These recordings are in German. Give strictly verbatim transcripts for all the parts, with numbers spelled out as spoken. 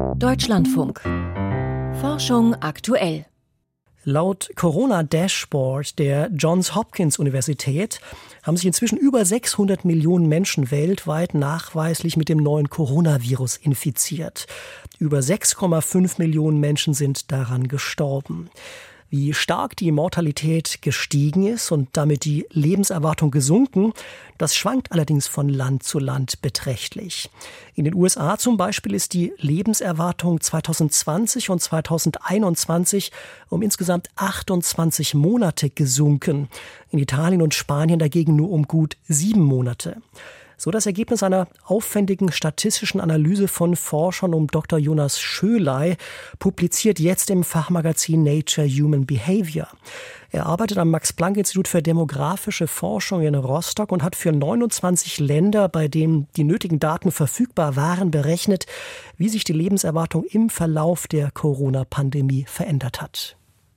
Deutschlandfunk. Forschung aktuell. Laut Corona-Dashboard der Johns Hopkins Universität haben sich inzwischen über sechshundert Millionen Menschen weltweit nachweislich mit dem neuen Coronavirus infiziert. Über sechs Komma fünf Millionen Menschen sind daran gestorben. Wie stark die Mortalität gestiegen ist und damit die Lebenserwartung gesunken, das schwankt allerdings von Land zu Land beträchtlich. In den U S A zum Beispiel ist die Lebenserwartung zweitausendzwanzig und zweitausendeinundzwanzig um insgesamt achtundzwanzig Monate gesunken. In Italien und Spanien dagegen nur um gut sieben Monate. So das Ergebnis einer aufwendigen statistischen Analyse von Forschern um Doktor Jonas Schöley, publiziert jetzt im Fachmagazin Nature Human Behavior. Er arbeitet am Max-Planck-Institut für demografische Forschung in Rostock und hat für neunundzwanzig Länder, bei denen die nötigen Daten verfügbar waren, berechnet, wie sich die Lebenserwartung im Verlauf der Corona-Pandemie verändert hat.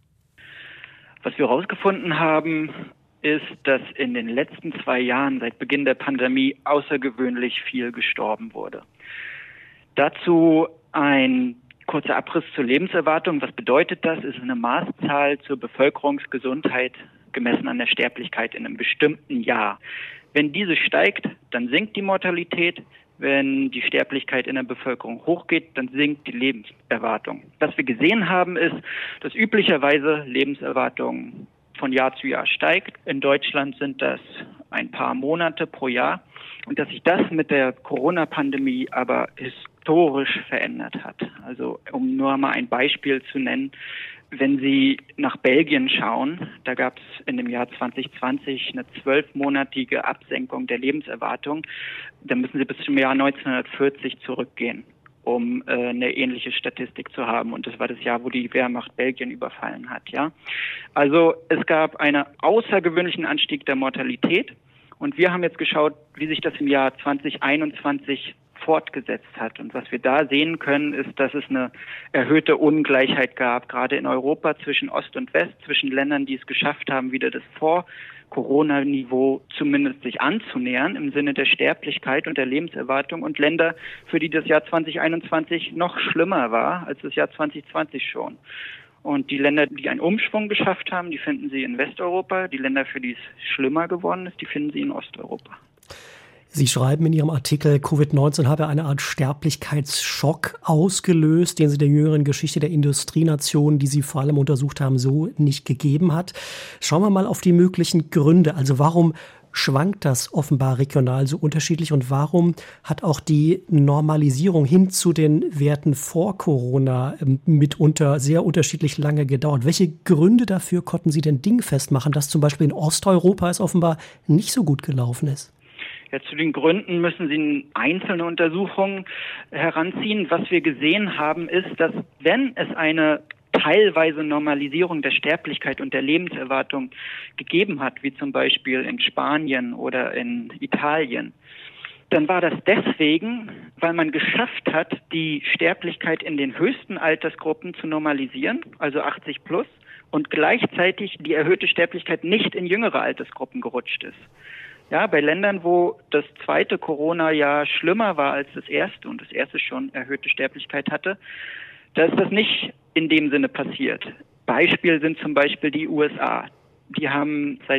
Was wir herausgefunden haben, ist, dass in den letzten zwei Jahren seit Beginn der Pandemie außergewöhnlich viel gestorben wurde. Dazu ein kurzer Abriss zur Lebenserwartung. Was bedeutet das? Es ist eine Maßzahl zur Bevölkerungsgesundheit gemessen an der Sterblichkeit in einem bestimmten Jahr. Wenn diese steigt, dann sinkt die Mortalität. Wenn die Sterblichkeit in der Bevölkerung hochgeht, dann sinkt die Lebenserwartung. Was wir gesehen haben, ist, dass üblicherweise Lebenserwartung von Jahr zu Jahr steigt. In Deutschland sind das ein paar Monate pro Jahr. Und dass sich das mit der Corona-Pandemie aber historisch verändert hat. Also um nur mal ein Beispiel zu nennen, wenn Sie nach Belgien schauen, da gab es in dem Jahr zwanzig zwanzig eine zwölfmonatige Absenkung der Lebenserwartung. Da müssen Sie bis zum Jahr neunzehnhundertvierzig zurückgehen, um äh, eine ähnliche Statistik zu haben. Und das war das Jahr, wo die Wehrmacht Belgien überfallen hat. Ja, also es gab einen außergewöhnlichen Anstieg der Mortalität. Und wir haben jetzt geschaut, wie sich das im Jahr zwanzig einundzwanzig fortgesetzt hat. Und was wir da sehen können, ist, dass es eine erhöhte Ungleichheit gab, gerade in Europa zwischen Ost und West, zwischen Ländern, die es geschafft haben, wieder das Vor-Corona-Niveau zumindest sich anzunähern im Sinne der Sterblichkeit und der Lebenserwartung, und Länder, für die das Jahr zwanzig einundzwanzig noch schlimmer war als das Jahr zwanzig zwanzig schon. Und die Länder, die einen Umschwung geschafft haben, die finden Sie in Westeuropa. Die Länder, für die es schlimmer geworden ist, die finden Sie in Osteuropa. Sie schreiben in Ihrem Artikel, Covid neunzehn habe eine Art Sterblichkeitsschock ausgelöst, den es in der jüngeren Geschichte der Industrienationen, die Sie vor allem untersucht haben, so nicht gegeben hat. Schauen wir mal auf die möglichen Gründe. Also warum schwankt das offenbar regional so unterschiedlich und warum hat auch die Normalisierung hin zu den Werten vor Corona mitunter sehr unterschiedlich lange gedauert? Welche Gründe dafür konnten Sie denn dingfest machen, dass zum Beispiel in Osteuropa es offenbar nicht so gut gelaufen ist? Ja, zu den Gründen müssen Sie einzelne Untersuchungen heranziehen. Was wir gesehen haben, ist, dass wenn es eine teilweise Normalisierung der Sterblichkeit und der Lebenserwartung gegeben hat, wie zum Beispiel in Spanien oder in Italien, dann war das deswegen, weil man geschafft hat, die Sterblichkeit in den höchsten Altersgruppen zu normalisieren, also achtzig plus, und gleichzeitig die erhöhte Sterblichkeit nicht in jüngere Altersgruppen gerutscht ist. Ja, bei Ländern, wo das zweite Corona-Jahr schlimmer war als das erste und das erste schon erhöhte Sterblichkeit hatte, da ist das nicht in dem Sinne passiert. Beispiel sind zum Beispiel die U S A. Die haben seit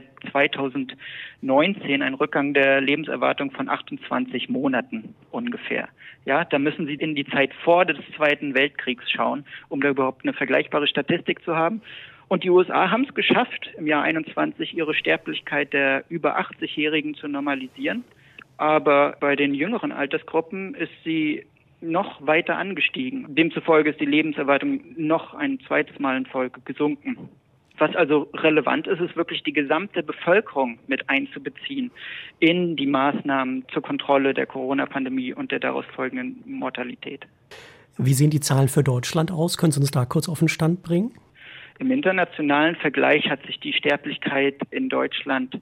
zweitausendneunzehn einen Rückgang der Lebenserwartung von achtundzwanzig Monaten ungefähr. Ja, da müssen Sie in die Zeit vor des Zweiten Weltkriegs schauen, um da überhaupt eine vergleichbare Statistik zu haben. Und die U S A haben es geschafft, im Jahr einundzwanzig ihre Sterblichkeit der über achtzig-Jährigen zu normalisieren. Aber bei den jüngeren Altersgruppen ist sie noch weiter angestiegen. Demzufolge ist die Lebenserwartung noch ein zweites Mal in Folge gesunken. Was also relevant ist, ist wirklich die gesamte Bevölkerung mit einzubeziehen in die Maßnahmen zur Kontrolle der Corona-Pandemie und der daraus folgenden Mortalität. Wie sehen die Zahlen für Deutschland aus? Können Sie uns da kurz auf den Stand bringen? Im internationalen Vergleich hat sich die Sterblichkeit in Deutschland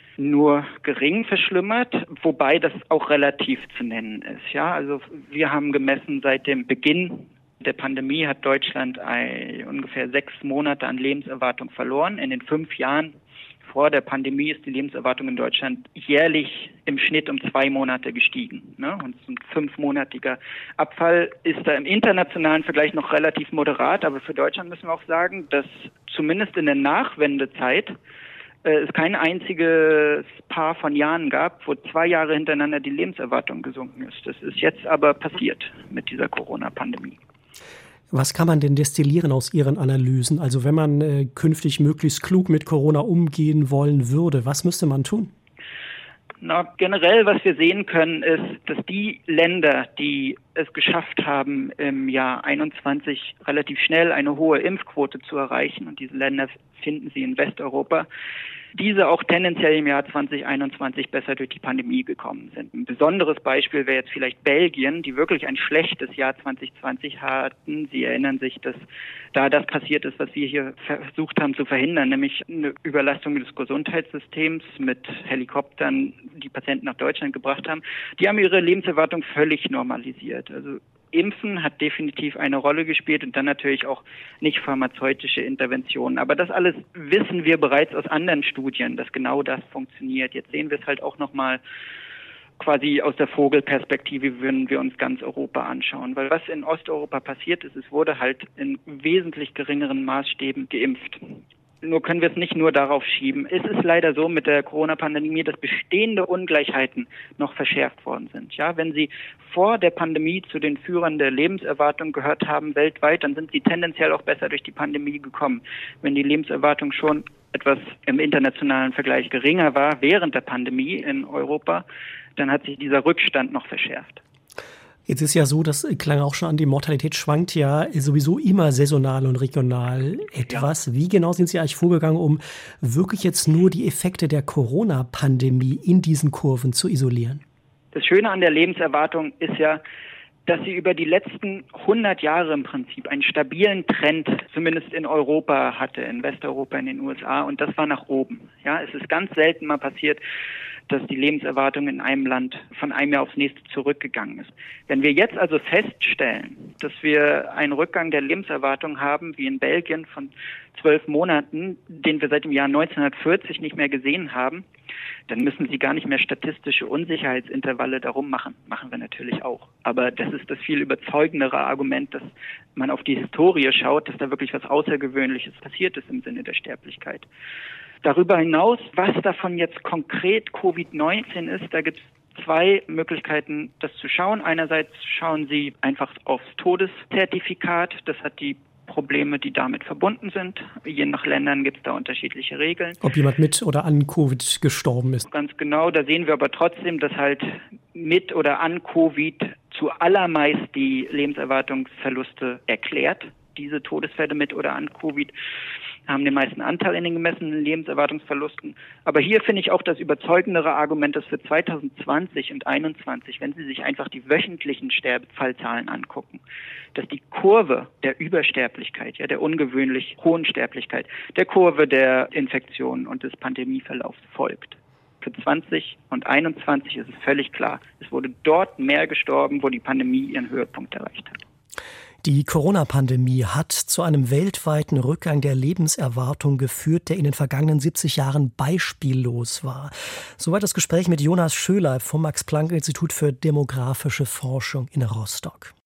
nur gering verschlimmert, wobei das auch relativ zu nennen ist. Ja, also wir haben gemessen, seit dem Beginn der Pandemie hat Deutschland ein, ungefähr sechs Monate an Lebenserwartung verloren. In den fünf Jahren Vor der Pandemie ist die Lebenserwartung in Deutschland jährlich im Schnitt um zwei Monate gestiegen. Ne? Und so ein fünfmonatiger Abfall ist da im internationalen Vergleich noch relativ moderat. Aber für Deutschland müssen wir auch sagen, dass zumindest in der Nachwendezeit äh, es kein einziges Paar von Jahren gab, wo zwei Jahre hintereinander die Lebenserwartung gesunken ist. Das ist jetzt aber passiert mit dieser Corona-Pandemie. Was kann man denn destillieren aus Ihren Analysen? Also wenn man äh, künftig möglichst klug mit Corona umgehen wollen würde, was müsste man tun? Na, generell, was wir sehen können, ist, dass die Länder, die es geschafft haben, im Jahr einundzwanzig relativ schnell eine hohe Impfquote zu erreichen, und diese Länder finden Sie in Westeuropa, diese auch tendenziell im Jahr zwanzig einundzwanzig besser durch die Pandemie gekommen sind. Ein besonderes Beispiel wäre jetzt vielleicht Belgien, die wirklich ein schlechtes Jahr zwanzig zwanzig hatten. Sie erinnern sich, dass da das passiert ist, was wir hier versucht haben zu verhindern, nämlich eine Überlastung des Gesundheitssystems mit Helikoptern, die Patienten nach Deutschland gebracht haben. Die haben ihre Lebenserwartung völlig normalisiert. Also Impfen hat definitiv eine Rolle gespielt und dann natürlich auch nicht pharmazeutische Interventionen. Aber das alles wissen wir bereits aus anderen Studien, dass genau das funktioniert. Jetzt sehen wir es halt auch nochmal quasi aus der Vogelperspektive, würden wir uns ganz Europa anschauen. Weil was in Osteuropa passiert ist, es wurde halt in wesentlich geringeren Maßstäben geimpft. Nur können wir es nicht nur darauf schieben. Es ist leider so mit der Corona-Pandemie, dass bestehende Ungleichheiten noch verschärft worden sind. Ja, wenn Sie vor der Pandemie zu den Führern der Lebenserwartung gehört haben weltweit, dann sind Sie tendenziell auch besser durch die Pandemie gekommen. Wenn die Lebenserwartung schon etwas im internationalen Vergleich geringer war während der Pandemie in Europa, dann hat sich dieser Rückstand noch verschärft. Jetzt ist ja so, das klang auch schon an, die Mortalität schwankt ja sowieso immer saisonal und regional etwas. Ja. Wie genau sind Sie eigentlich vorgegangen, um wirklich jetzt nur die Effekte der Corona-Pandemie in diesen Kurven zu isolieren? Das Schöne an der Lebenserwartung ist ja, dass sie über die letzten hundert Jahre im Prinzip einen stabilen Trend, zumindest in Europa hatte, in Westeuropa, in den U S A, und das war nach oben. Ja, es ist ganz selten mal passiert, dass die Lebenserwartung in einem Land von einem Jahr aufs nächste zurückgegangen ist. Wenn wir jetzt also feststellen, dass wir einen Rückgang der Lebenserwartung haben, wie in Belgien von zwölf Monaten, den wir seit dem Jahr neunzehnhundertvierzig nicht mehr gesehen haben, dann müssen Sie gar nicht mehr statistische Unsicherheitsintervalle darum machen. Machen wir natürlich auch. Aber das ist das viel überzeugendere Argument, dass man auf die Historie schaut, dass da wirklich was Außergewöhnliches passiert ist im Sinne der Sterblichkeit. Darüber hinaus, was davon jetzt konkret Covid neunzehn ist, da gibt es zwei Möglichkeiten, das zu schauen. Einerseits schauen Sie einfach aufs Todeszertifikat. Das hat die Probleme, die damit verbunden sind. Je nach Ländern gibt es da unterschiedliche Regeln. Ob jemand mit oder an Covid gestorben ist. Ganz genau. Da sehen wir aber trotzdem, dass halt mit oder an Covid zuallermeist die Lebenserwartungsverluste erklärt. Diese Todesfälle mit oder an Covid haben den meisten Anteil in den gemessenen Lebenserwartungsverlusten. Aber hier finde ich auch das überzeugendere Argument, dass für zwanzig zwanzig und einundzwanzig, wenn Sie sich einfach die wöchentlichen Sterbefallzahlen angucken, dass die Kurve der Übersterblichkeit, ja, der ungewöhnlich hohen Sterblichkeit, der Kurve der Infektionen und des Pandemieverlaufs folgt. Für zwanzig und einundzwanzig ist es völlig klar, es wurde dort mehr gestorben, wo die Pandemie ihren Höhepunkt erreicht hat. Die Corona-Pandemie hat zu einem weltweiten Rückgang der Lebenserwartung geführt, der in den vergangenen siebzig Jahren beispiellos war. Soweit das Gespräch mit Jonas Schöler vom Max-Planck-Institut für demografische Forschung in Rostock.